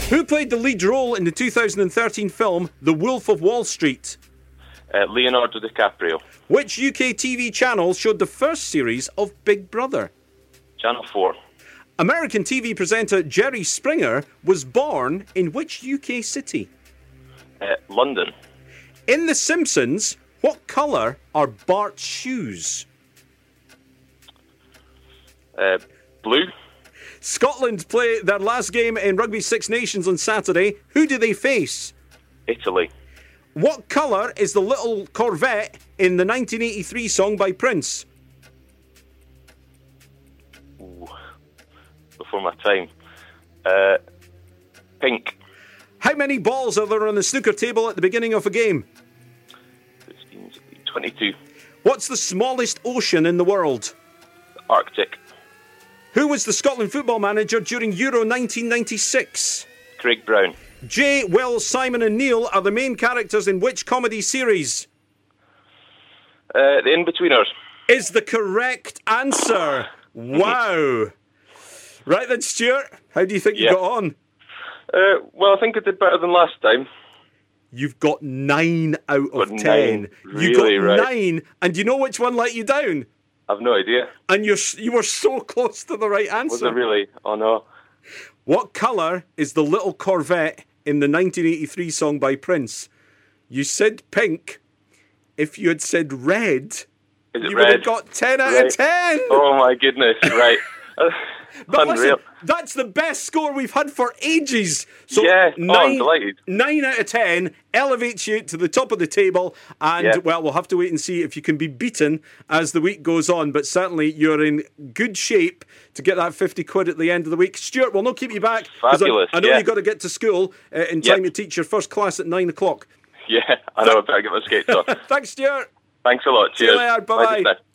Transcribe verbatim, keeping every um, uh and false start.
Who played the lead role in the two thousand thirteen film The Wolf of Wall Street? Uh, Leonardo DiCaprio. Which U K T V channel showed the first series of Big Brother? Channel four. American T V presenter Jerry Springer was born in which U K city? Uh, London. In The Simpsons, what colour are Bart's shoes? Uh, blue. Scotland play their last game in Rugby Six Nations on Saturday. Who do they face? Italy. What colour is the little Corvette in the nineteen eighty-three song by Prince? Ooh. Before my time. Uh, pink. How many balls are there on the snooker table at the beginning of a game? fifteen, twenty-two. What's the smallest ocean in the world? Arctic. Who was the Scotland football manager during Euro nineteen ninety-six? Craig Brown. Jay, Will, Simon and Neil are the main characters in which comedy series? Uh, the In-Betweeners. Is the correct answer. Wow. Right then, Stuart, how do you think Yeah. you got on? Uh, well, I think I did better than last time. You've got nine out of Got ten. nine. You got Really, right? nine, and do you know which one let you down? I've no idea. And you're you were so close to the right answer. Was it really? Oh, no. What colour is the little Corvette in the nineteen eighty-three song by Prince? You said pink. If you had said red, Is it you red? would have got ten out Right. of ten. Oh, my goodness. Right. But Unreal. listen, that's the best score we've had for ages. So Yeah. Oh, I'm nine, delighted. nine out of ten elevates you to the top of the table. And, Yeah. well, we'll have to wait and see if you can be beaten as the week goes on. But certainly you're in good shape to get that fifty quid at the end of the week. Stuart, we'll not keep you back. 'cause Fabulous, I, I know yeah. you've got to get to school uh, in time Yep. to teach your first class at nine o'clock. Yeah, I know. I better get my skates on. Thanks, Stuart. Thanks a lot. See you Cheers. later. Bye-bye. Bye.